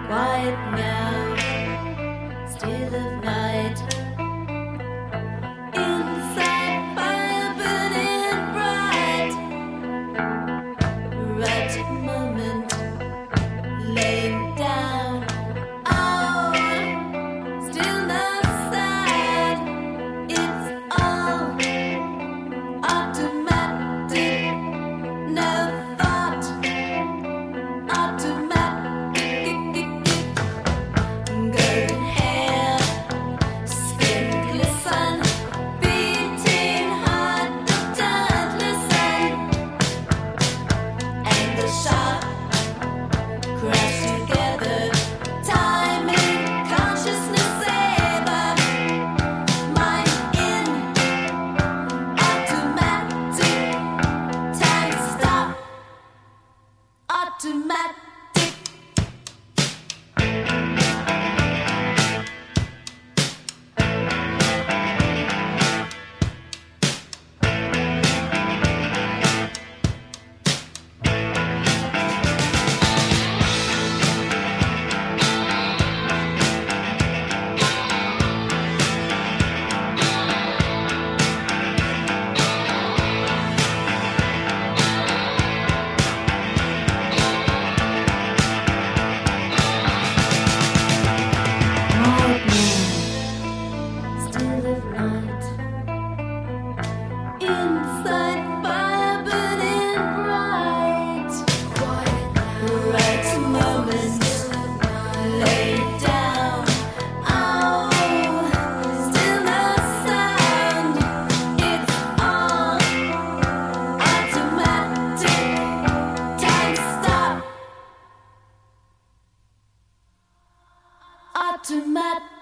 quiet now, still of night. Inside fire burning bright. Right moment, laying down. Oh, still not sad. It's all automatic, no thought. Automatic, golden hair, skin glisten, beating heart, don't listen. And the shot crash together, timing, consciousness saver, mind in automatic, time stop, automatic. Still of night. Inside fire burning bright. Right moment, lay down. Oh, still no sound. It's all automatic. Time stop. Automatic.